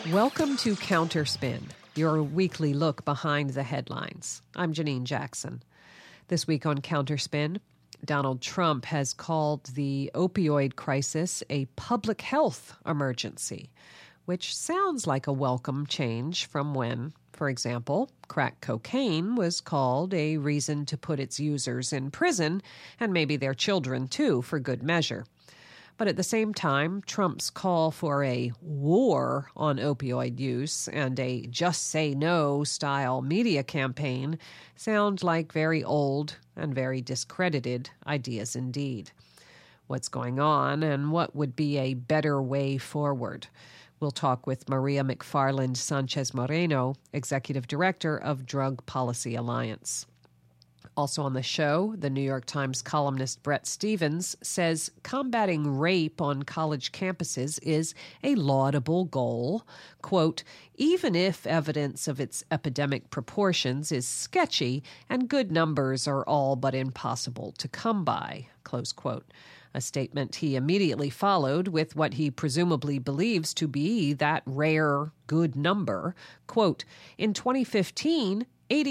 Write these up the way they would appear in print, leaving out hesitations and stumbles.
Welcome to Counterspin, your weekly look behind the headlines. I'm Janine Jackson. This week on Counterspin, Donald Trump has called the opioid crisis a public health emergency, which sounds like a welcome change from when, for example, crack cocaine was called a reason to put its users in prison, and maybe their children too, for good measure. But at the same time, Trump's call for a war on opioid use and a just say no style media campaign sound like very old and very discredited ideas indeed. What's going on and what would be a better way forward? We'll talk with Maria McFarland Sanchez Moreno, Executive Director of Drug Policy Alliance. Also on the show, the New York Times columnist Bret Stephens says combating rape on college campuses is a laudable goal. Quote, even if evidence of its epidemic proportions is sketchy and good numbers are all but impossible to come by, close quote. A statement he immediately followed with what he presumably believes to be that rare good number. Quote, in 2015,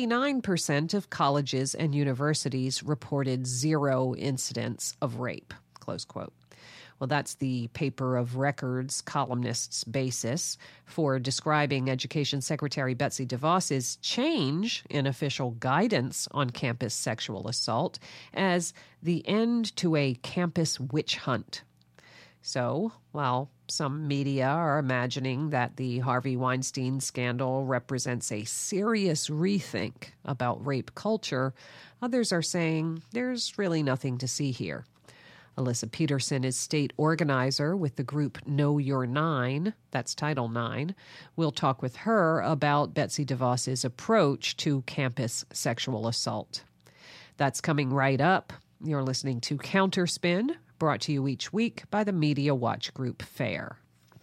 89% of colleges and universities reported zero incidents of rape, close quote. Well, that's the paper of record's columnist's basis for describing Education Secretary Betsy DeVos's change in official guidance on campus sexual assault as the end to a campus witch hunt. So, while some media are imagining that the Harvey Weinstein scandal represents a serious rethink about rape culture, others are saying there's really nothing to see here. Alyssa Peterson is state organizer with the group Know Your Nine, that's Title IX. We'll talk with her about Betsy DeVos's approach to campus sexual assault. That's coming right up. You're listening to Counterspin, brought to you each week by the Media Watch Group FAIR.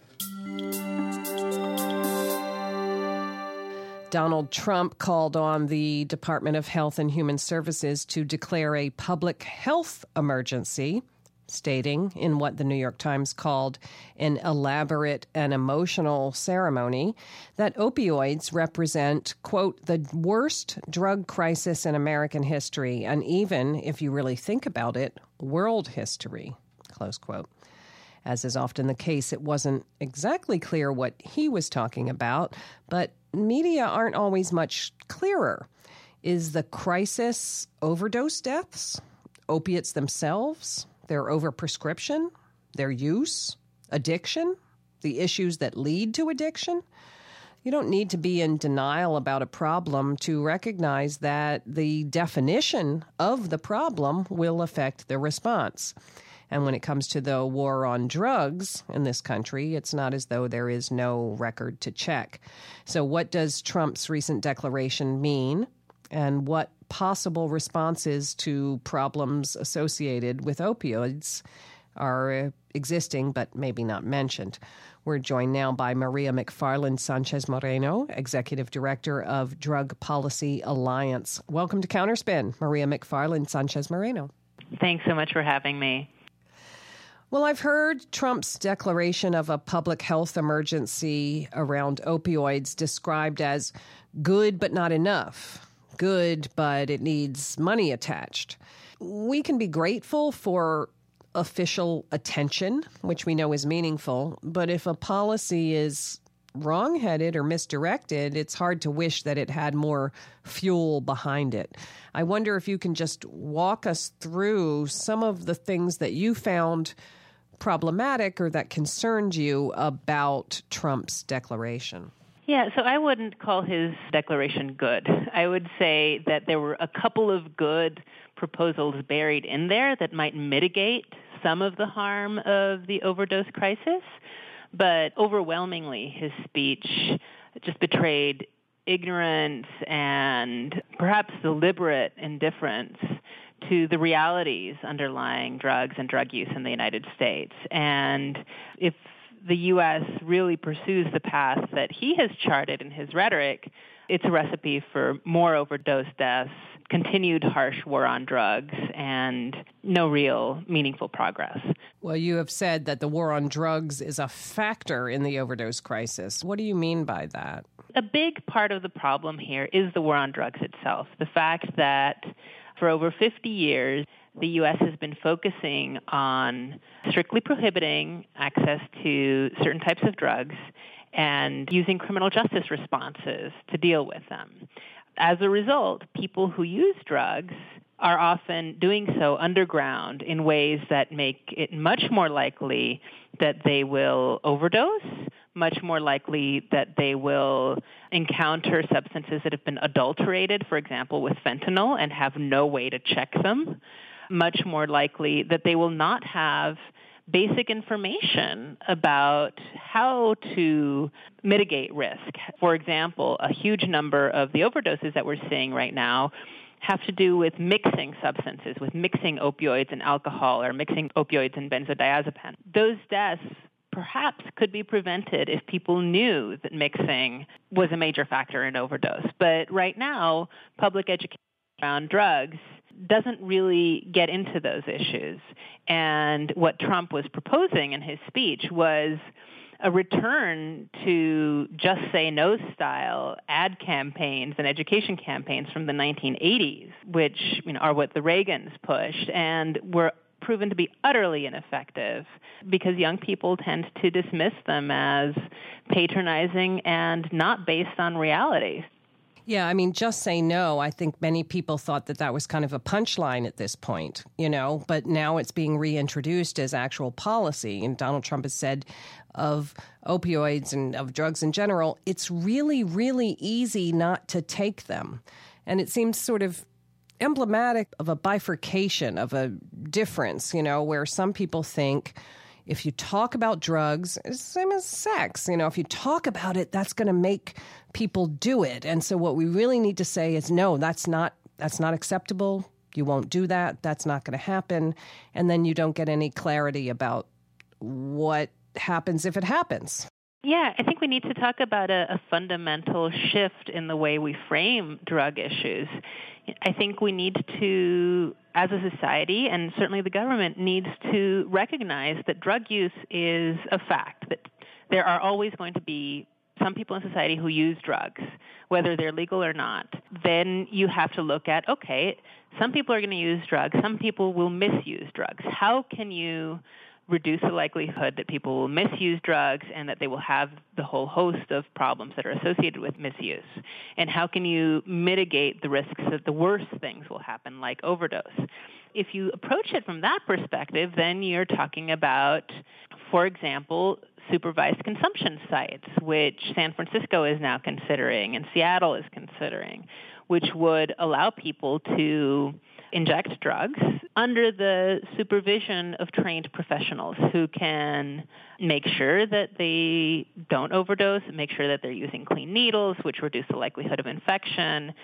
Donald Trump called on the Department of Health and Human Services to declare a public health emergency, stating in what the New York Times called an elaborate and emotional ceremony that opioids represent, quote, the worst drug crisis in American history, and even, if you really think about it, world history, close quote. As is often the case, it wasn't exactly clear what he was talking about, but media aren't always much clearer. Is the crisis overdose deaths, opiates themselves, their overprescription, their use, addiction, the issues that lead to addiction? You don't need to be in denial about a problem to recognize that the definition of the problem will affect the response. And when it comes to the war on drugs in this country, it's not as though there is no record to check. So what does Trump's recent declaration mean? And what possible responses to problems associated with opioids are existing but maybe not mentioned? We're joined now by Maria McFarland Sanchez Moreno, Executive Director of Drug Policy Alliance. Welcome to Counterspin, Maria McFarland Sanchez Moreno. Thanks so much for having me. Well, I've heard Trump's declaration of a public health emergency around opioids described as good but not enough. Good, but it needs money attached. We can be grateful for official attention, which we know is meaningful, but if a policy is wrong-headed or misdirected, it's hard to wish that it had more fuel behind it. I wonder if you can just walk us through some of the things that you found problematic or that concerned you about Trump's declaration. Yeah, so I wouldn't call his declaration good. I would say that there were a couple of good proposals buried in there that might mitigate some of the harm of the overdose crisis. But overwhelmingly, his speech just betrayed ignorance and perhaps deliberate indifference to the realities underlying drugs and drug use in the United States. And if the U.S. really pursues the path that he has charted in his rhetoric, it's a recipe for more overdose deaths, continued harsh war on drugs, and no real meaningful progress. Well, you have said that the war on drugs is a factor in the overdose crisis. What do you mean by that? A big part of the problem here is the war on drugs itself. The fact that for over 50 years, the U.S. has been focusing on strictly prohibiting access to certain types of drugs and using criminal justice responses to deal with them. As a result, people who use drugs are often doing so underground in ways that make it much more likely that they will overdose, much more likely that they will encounter substances that have been adulterated, for example, with fentanyl, and have no way to check them, much more likely that they will not have basic information about how to mitigate risk. For example, a huge number of the overdoses that we're seeing right now have to do with mixing substances, with mixing opioids and alcohol or mixing opioids and benzodiazepine. Those deaths perhaps could be prevented if people knew that mixing was a major factor in overdose. But right now, public education around drugs doesn't really get into those issues. And what Trump was proposing in his speech was a return to just say no style ad campaigns and education campaigns from the 1980s, which are what the Reagans pushed and were proven to be utterly ineffective because young people tend to dismiss them as patronizing and not based on reality. Yeah, I mean, just say no. I think many people thought that was kind of a punchline at this point, but now it's being reintroduced as actual policy. And Donald Trump has said of opioids and of drugs in general, it's really, really easy not to take them. And it seems sort of emblematic of a bifurcation, of a difference, where some people think if you talk about drugs, it's the same as sex. If you talk about it, that's going to make people do it. And so what we really need to say is, no, that's not acceptable. You won't do that. That's not going to happen. And then you don't get any clarity about what happens if it happens. Yeah, I think we need to talk about a fundamental shift in the way we frame drug issues. I think we need to, as a society, and certainly the government needs to recognize that drug use is a fact, that there are always going to be some people in society who use drugs, whether they're legal or not. Then you have to look at, okay, some people are going to use drugs, some people will misuse drugs. How can you reduce the likelihood that people will misuse drugs and that they will have the whole host of problems that are associated with misuse? And how can you mitigate the risks that the worst things will happen, like overdose? If you approach it from that perspective, then you're talking about, for example, supervised consumption sites, which San Francisco is now considering and Seattle is considering, which would allow people to inject drugs under the supervision of trained professionals who can make sure that they don't overdose, make sure that they're using clean needles, which reduce the likelihood of infection,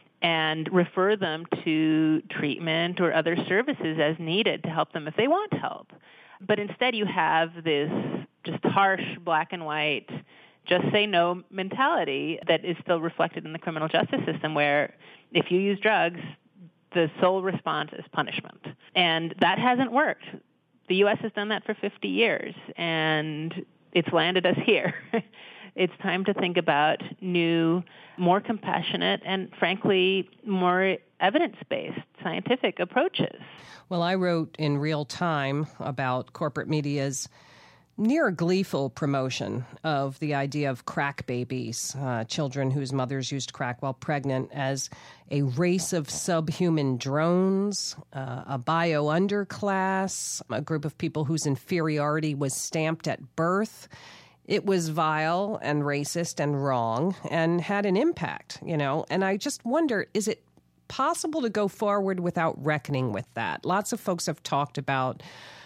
and refer them to treatment or other services as needed to help them if they want help. But instead you have this just harsh black and white, just say no mentality that is still reflected in the criminal justice system, where if you use drugs, the sole response is punishment. And that hasn't worked. The U.S. has done that for 50 years, and it's landed us here. It's time to think about new, more compassionate, and frankly, more evidence-based scientific approaches. Well, I wrote in Real Time about corporate media's near gleeful promotion of the idea of crack babies, children whose mothers used crack while pregnant, as a race of subhuman drones, a bio underclass, a group of people whose inferiority was stamped at birth. It was vile and racist and wrong and had an impact, And I just wonder, is it possible to go forward without reckoning with that? Lots of folks have talked about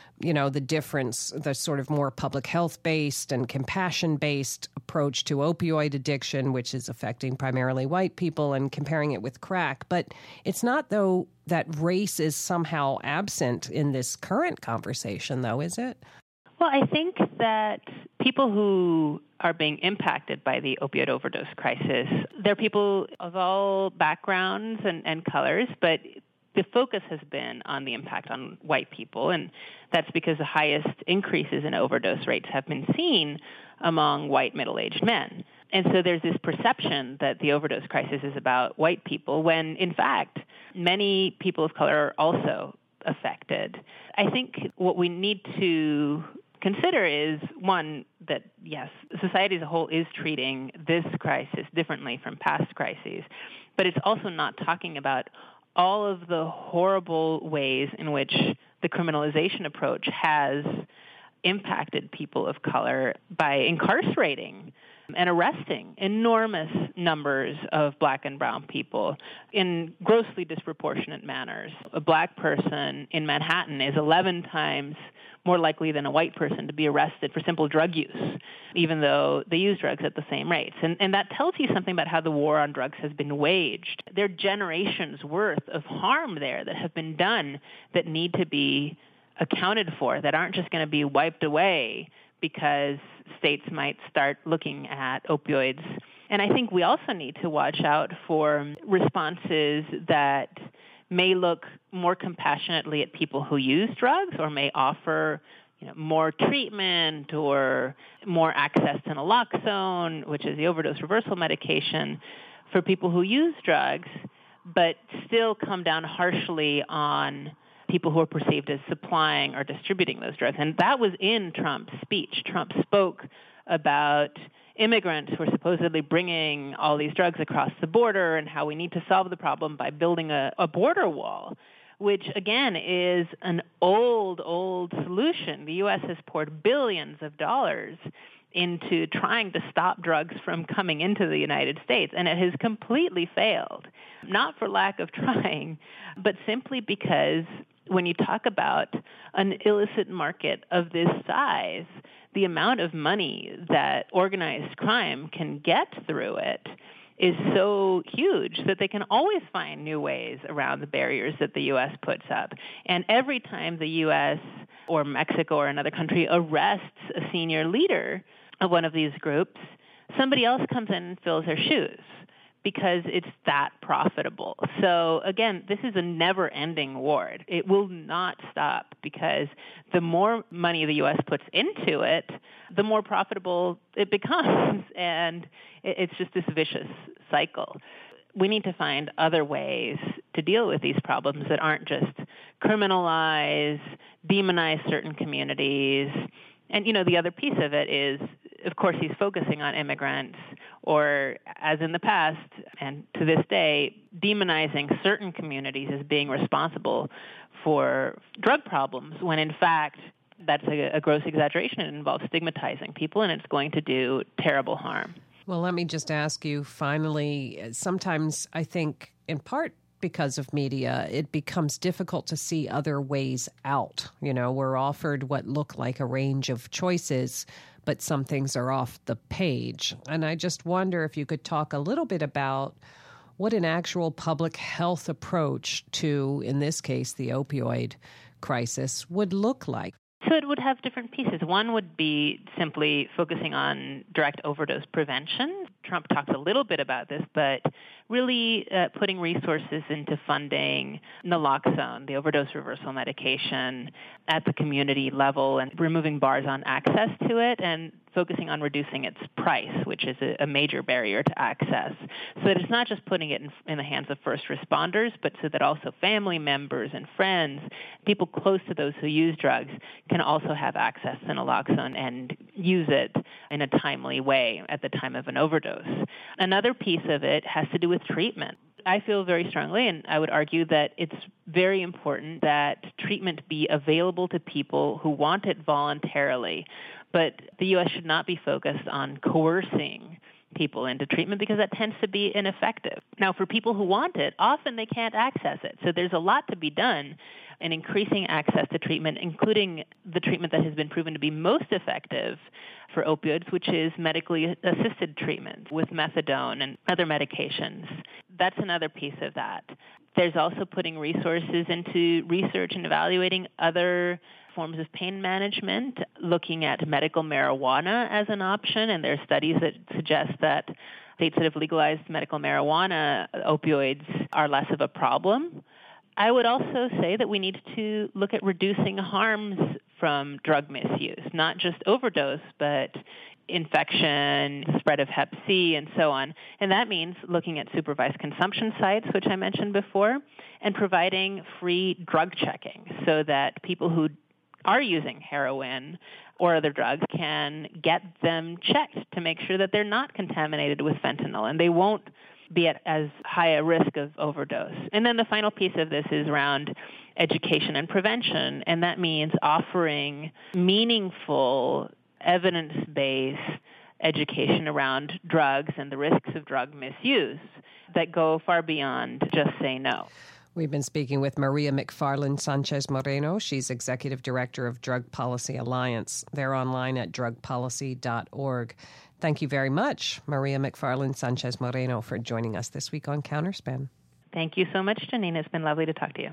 the difference, the sort of more public health-based and compassion-based approach to opioid addiction, which is affecting primarily white people, and comparing it with crack. But it's not, though, that race is somehow absent in this current conversation, though, is it? Well, I think that people who are being impacted by the opioid overdose crisis, they're people of all backgrounds and colors, but the focus has been on the impact on white people, and that's because the highest increases in overdose rates have been seen among white middle-aged men. And so there's this perception that the overdose crisis is about white people, when, in fact, many people of color are also affected. I think what we need to consider is, one, that, yes, society as a whole is treating this crisis differently from past crises, but it's also not talking about all of the horrible ways in which the criminalization approach has impacted people of color by incarcerating and arresting enormous numbers of black and brown people in grossly disproportionate manners. A black person in Manhattan is 11 times more likely than a white person to be arrested for simple drug use, even though they use drugs at the same rates. And that tells you something about how the war on drugs has been waged. There are generations worth of harm there that have been done that need to be accounted for, that aren't just going to be wiped away because states might start looking at opioids. And I think we also need to watch out for responses that may look more compassionately at people who use drugs, or may offer more treatment or more access to naloxone, which is the overdose reversal medication, for people who use drugs, but still come down harshly on people who are perceived as supplying or distributing those drugs. And that was in Trump's speech. Trump spoke about immigrants who are supposedly bringing all these drugs across the border and how we need to solve the problem by building a border wall, which, again, is an old solution. The U.S. has poured billions of dollars into trying to stop drugs from coming into the United States, and it has completely failed, not for lack of trying, but simply because when you talk about an illicit market of this size, the amount of money that organized crime can get through it is so huge that they can always find new ways around the barriers that the U.S. puts up. And every time the U.S. or Mexico or another country arrests a senior leader of one of these groups, somebody else comes in and fills their shoes, because it's that profitable. So again, this is a never-ending war. It will not stop, because the more money the U.S. puts into it, the more profitable it becomes. And it's just this vicious cycle. We need to find other ways to deal with these problems that aren't just criminalize, demonize certain communities. And, the other piece of it is, of course, he's focusing on immigrants, or, as in the past and to this day, demonizing certain communities as being responsible for drug problems, when in fact that's a gross exaggeration. It involves stigmatizing people, and it's going to do terrible harm. Well, let me just ask you finally, sometimes I think in part because of media, it becomes difficult to see other ways out. We're offered what look like a range of choices, but some things are off the page. And I just wonder if you could talk a little bit about what an actual public health approach to, in this case, the opioid crisis would look like. So it would have different pieces. One would be simply focusing on direct overdose prevention. Trump talked a little bit about this, but really putting resources into funding naloxone, the overdose reversal medication, at the community level, and removing bars on access to it, and focusing on reducing its price, which is a major barrier to access. So that it's not just putting it in the hands of first responders, but so that also family members and friends, people close to those who use drugs, can also have access to naloxone and use it in a timely way at the time of an overdose. Another piece of it has to do with treatment. I feel very strongly, and I would argue that it's very important that treatment be available to people who want it voluntarily. But the U.S. should not be focused on coercing people into treatment, because that tends to be ineffective. Now, for people who want it, often they can't access it. So there's a lot to be done in increasing access to treatment, including the treatment that has been proven to be most effective for opioids, which is medically assisted treatment with methadone and other medications. That's another piece of that. There's also putting resources into research and evaluating other forms of pain management, looking at medical marijuana as an option, and there are studies that suggest that states that have legalized medical marijuana, opioids are less of a problem. I would also say that we need to look at reducing harms from drug misuse, not just overdose, but infection, the spread of Hep C, and so on. And that means looking at supervised consumption sites, which I mentioned before, and providing free drug checking so that people who are using heroin or other drugs can get them checked to make sure that they're not contaminated with fentanyl and they won't be at as high a risk of overdose. And then the final piece of this is around education and prevention, and that means offering meaningful, evidence-based education around drugs and the risks of drug misuse that go far beyond just say no. We've been speaking with Maria McFarland Sanchez Moreno. She's Executive Director of Drug Policy Alliance. They're online at drugpolicy.org. Thank you very much, Maria McFarland Sanchez Moreno, for joining us this week on Counterspin. Thank you so much, Janine. It's been lovely to talk to you.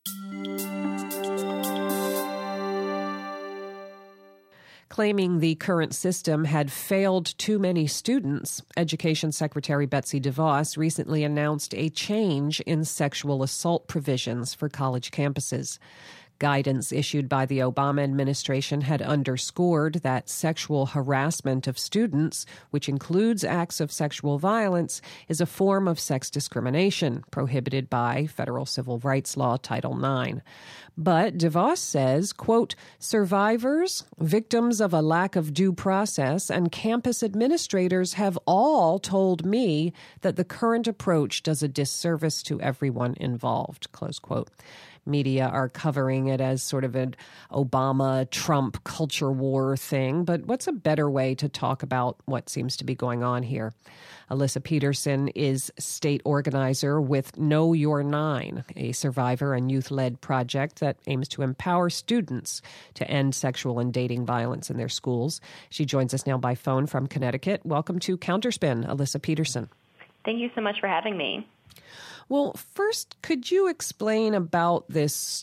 Claiming the current system had failed too many students, Education Secretary Betsy DeVos recently announced a change in sexual assault provisions for college campuses. Guidance issued by the Obama administration had underscored that sexual harassment of students, which includes acts of sexual violence, is a form of sex discrimination prohibited by federal civil rights law Title IX. But DeVos says, quote, survivors, victims of a lack of due process, and campus administrators have all told me that the current approach does a disservice to everyone involved, close quote. Media are covering it as sort of an Obama-Trump culture war thing, but what's a better way to talk about what seems to be going on here? Alyssa Peterson is state organizer with Know Your Nine, a survivor and youth-led project that aims to empower students to end sexual and dating violence in their schools. She joins us now by phone from Connecticut. Welcome to Counterspin, Alyssa Peterson. Thank you so much for having me. Well, first, could you explain about this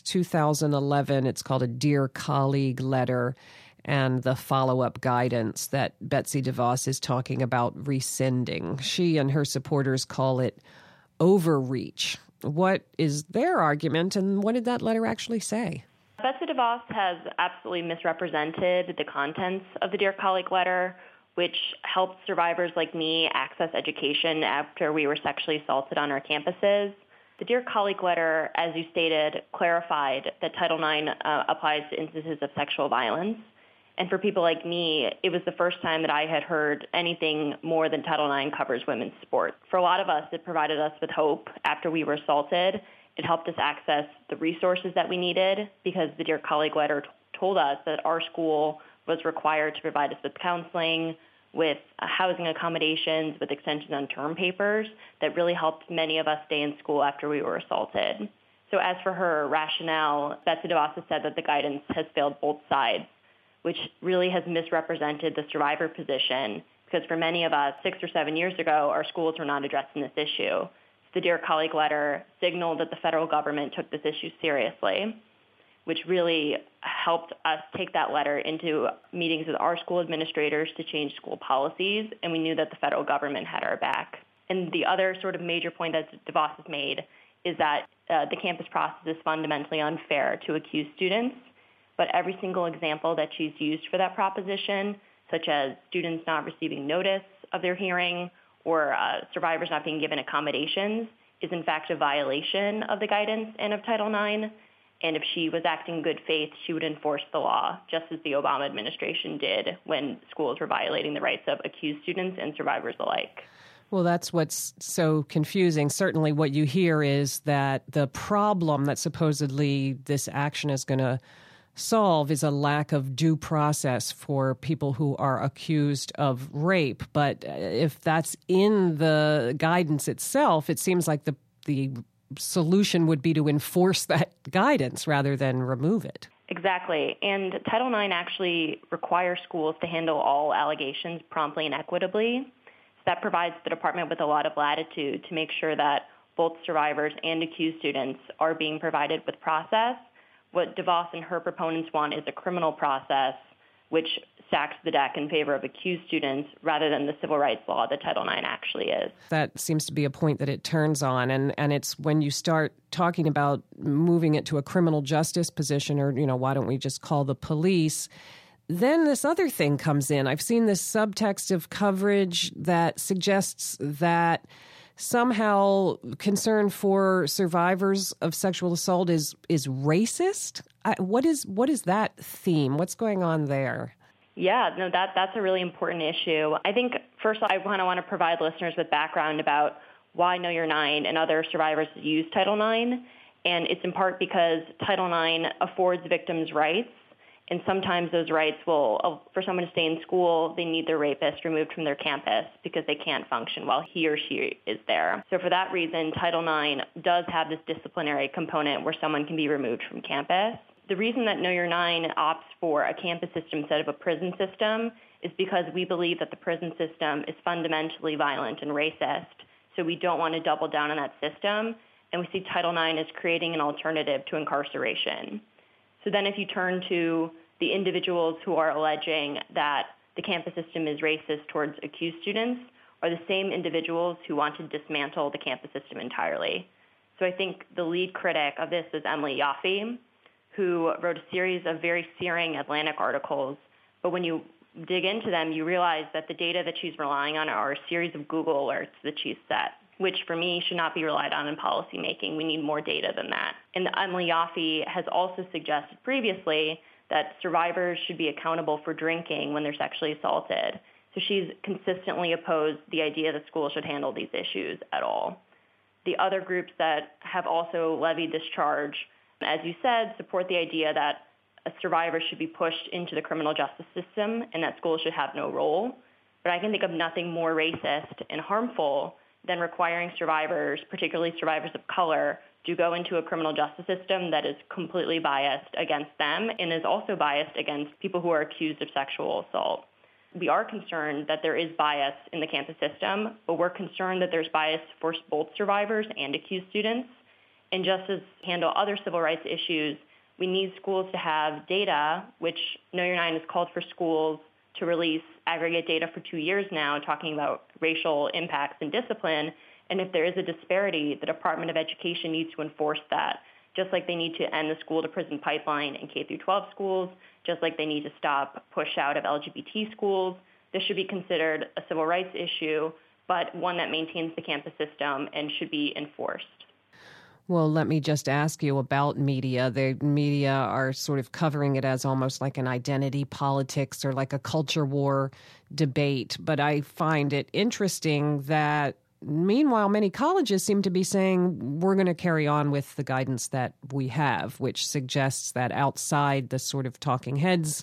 2011, it's called a Dear Colleague letter, and the follow-up guidance that Betsy DeVos is talking about rescinding? She and her supporters call it overreach. What is their argument, and what did that letter actually say? Betsy DeVos has absolutely misrepresented the contents of the Dear Colleague letter, which helped survivors like me access education after we were sexually assaulted on our campuses. The Dear Colleague letter, as you stated, clarified that Title IX applies to instances of sexual violence. And for people like me, it was the first time that I had heard anything more than Title IX covers women's sport. For a lot of us, it provided us with hope after we were assaulted. It helped us access the resources that we needed because the Dear Colleague letter told us that our school was required to provide us with counseling, with housing accommodations, with extensions on term papers that really helped many of us stay in school after we were assaulted. So as for her rationale, Betsy DeVos has said that the guidance has failed both sides, which really has misrepresented the survivor position because for many of us, 6 or 7 years ago, our schools were not addressing this issue. The Dear Colleague letter signaled that the federal government took this issue seriously, which really helped us take that letter into meetings with our school administrators to change school policies, and we knew that the federal government had our back. And the other sort of major point that DeVos has made is that the campus process is fundamentally unfair to accused students, but every single example that she's used for that proposition, such as students not receiving notice of their hearing or survivors not being given accommodations, is in fact a violation of the guidance and of Title IX. And if she was acting in good faith, she would enforce the law, just as the Obama administration did when schools were violating the rights of accused students and survivors alike. Well, that's what's so confusing. Certainly what you hear is that the problem that supposedly this action is going to solve is a lack of due process for people who are accused of rape. But if that's in the guidance itself, it seems like the solution would be to enforce that guidance rather than remove it. Exactly. And Title IX actually requires schools to handle all allegations promptly and equitably. So that provides the department with a lot of latitude to make sure that both survivors and accused students are being provided with process, What DeVos and her proponents want is a criminal process which stacks the deck in favor of accused students rather than the civil rights law that Title IX actually is. That seems to be a point that it turns on. And it's when you start talking about moving it to a criminal justice position or, why don't we just call the police, then this other thing comes in. I've seen this subtext of coverage that suggests that somehow concern for survivors of sexual assault is racist. What is that theme? What's going on there? Yeah, no, that's a really important issue. I think, first of all, I want to provide listeners with background about why Know Your 9 and other survivors use Title IX. And it's in part because Title IX affords victims rights. And sometimes those rights will, for someone to stay in school, they need their rapist removed from their campus because they can't function while he or she is there. So for that reason, Title IX does have this disciplinary component where someone can be removed from campus. The reason that Know Your 9 opts for a campus system instead of a prison system is because we believe that the prison system is fundamentally violent and racist. So we don't want to double down on that system. And we see Title IX as creating an alternative to incarceration. So then if you turn to the individuals who are alleging that the campus system is racist towards accused students are the same individuals who want to dismantle the campus system entirely. So I think the lead critic of this is Emily Yoffe, who wrote a series of very searing Atlantic articles. But when you dig into them, you realize that the data that she's relying on are a series of Google alerts that she's set, which for me should not be relied on in policymaking. We need more data than that. And Emily Yoffe has also suggested previously that survivors should be accountable for drinking when they're sexually assaulted. So she's consistently opposed the idea that schools should handle these issues at all. The other groups that have also levied this charge, as you said, support the idea that survivors should be pushed into the criminal justice system and that schools should have no role. But I can think of nothing more racist and harmful than requiring survivors, particularly survivors of color, to go into a criminal justice system that is completely biased against them and is also biased against people who are accused of sexual assault. We are concerned that there is bias in the campus system, but we're concerned that there's bias for both survivors and accused students. And just as handle other civil rights issues, we need schools to have data, which Know Your 9 has called for schools to release aggregate data for 2 years now, talking about racial impacts and discipline. And if there is a disparity, the Department of Education needs to enforce that, just like they need to end the school-to-prison pipeline in K-12 schools, just like they need to stop push out of LGBT schools. This should be considered a civil rights issue, but one that maintains the campus system and should be enforced. Well, let me just ask you about media. The media are sort of covering it as almost like an identity politics or like a culture war debate. But I find it interesting that, meanwhile, many colleges seem to be saying we're going to carry on with the guidance that we have, which suggests that outside the sort of talking heads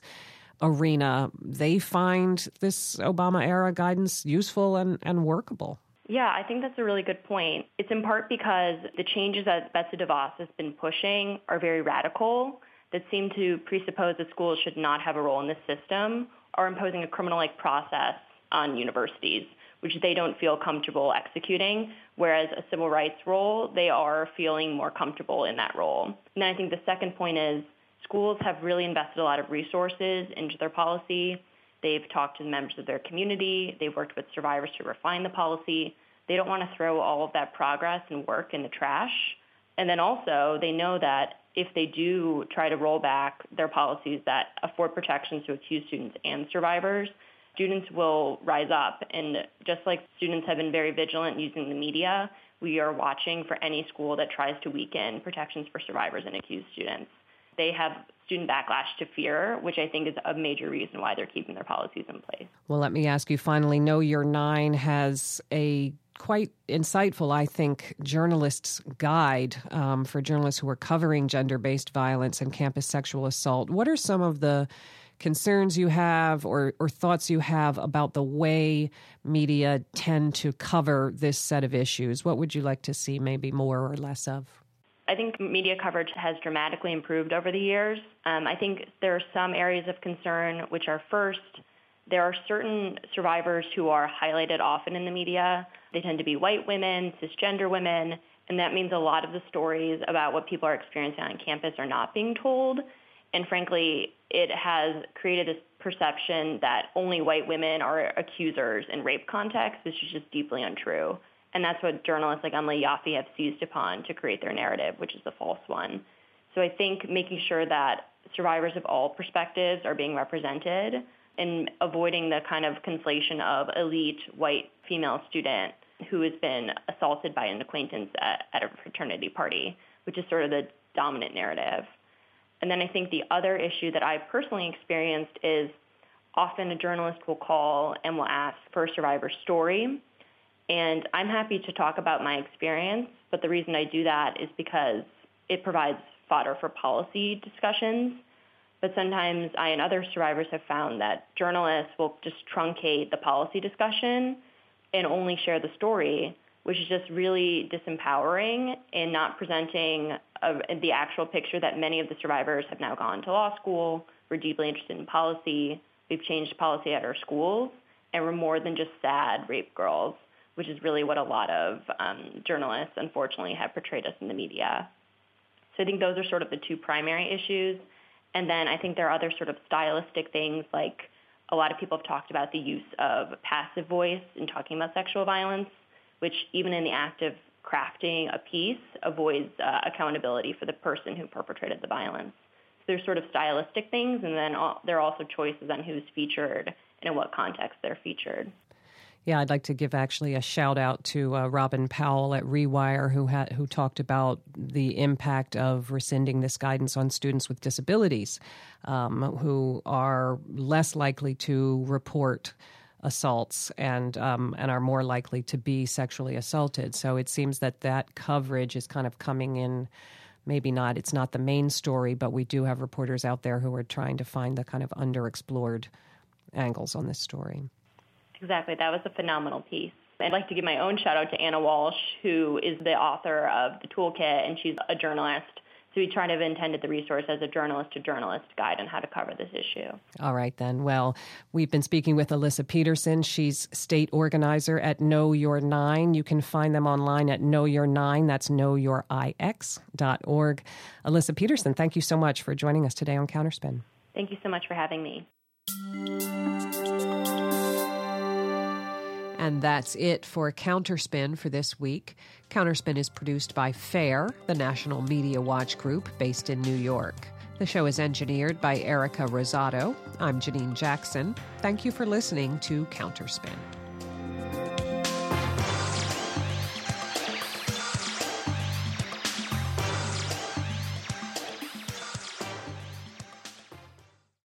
arena, they find this Obama-era guidance useful and workable. Yeah, I think that's a really good point. It's in part because the changes that Betsy DeVos has been pushing are very radical that seem to presuppose that schools should not have a role in this system or imposing a criminal-like process on universities, which they don't feel comfortable executing, whereas a civil rights role, they are feeling more comfortable in that role. And then I think the second point is schools have really invested a lot of resources into their policy. They've talked to the members of their community. They've worked with survivors to refine the policy. They don't want to throw all of that progress and work in the trash. And then also, they know that if they do try to roll back their policies that afford protections to accused students and survivors, students will rise up. And just like students have been very vigilant using the media, we are watching for any school that tries to weaken protections for survivors and accused students. They have student backlash to fear, which I think is a major reason why they're keeping their policies in place. Well, let me ask you finally, Know Your 9 has a quite insightful, I think, journalist's guide for journalists who are covering gender-based violence and campus sexual assault. What are some of the concerns you have or thoughts you have about the way media tend to cover this set of issues? What would you like to see maybe more or less of? I think media coverage has dramatically improved over the years. I think there are some areas of concern, which are first, there are certain survivors who are highlighted often in the media. They tend to be white women, cisgender women, And that means a lot of the stories about what people are experiencing on campus are not being told. And frankly, it has created this perception that only white women are accusers in rape contexts, which is just deeply untrue. And that's what journalists like Emily Yaffe have seized upon to create their narrative, which is a false one. So I think making sure that survivors of all perspectives are being represented and avoiding the kind of conflation of elite white female student who has been assaulted by an acquaintance at a fraternity party, which is sort of the dominant narrative. And then I think the other issue that I've personally experienced is often a journalist will call and will ask for a survivor story. And I'm happy to talk about my experience, but the reason I do that is because it provides fodder for policy discussions. But sometimes I and other survivors have found that journalists will just truncate the policy discussion and only share the story, which is just really disempowering and not presenting the actual picture that many of the survivors have now gone to law school, we're deeply interested in policy, we've changed policy at our schools, and we're more than just sad rape girls, which is really what a lot of journalists, unfortunately, have portrayed us in the media. So I think those are sort of the two primary issues. And then I think there are other sort of stylistic things, like a lot of people have talked about the use of passive voice in talking about sexual violence, which even in the act of crafting a piece avoids accountability for the person who perpetrated the violence. So there's sort of stylistic things, and then there are also choices on who's featured and in what context they're featured. Yeah, I'd like to give actually a shout out to Robin Powell at Rewire, who talked about the impact of rescinding this guidance on students with disabilities, who are less likely to report assaults and are more likely to be sexually assaulted. So it seems that coverage is kind of coming in. Maybe not. It's not the main story, but we do have reporters out there who are trying to find the kind of underexplored angles on this story. Exactly. That was a phenomenal piece. I'd like to give my own shout out to Anna Walsh, who is the author of the toolkit, and she's a journalist. So we try to have intended the resource as a journalist-to-journalist guide on how to cover this issue. All right, then. Well, we've been speaking with Alyssa Peterson. She's state organizer at Know Your 9. You can find them online at Know Your 9. That's knowyourix.org. Alyssa Peterson, thank you so much for joining us today on Counterspin. Thank you so much for having me. And that's it for Counterspin for this week. Counterspin is produced by FAIR, the National Media Watch Group based in New York. The show is engineered by Erica Rosado. I'm Janine Jackson. Thank you for listening to Counterspin.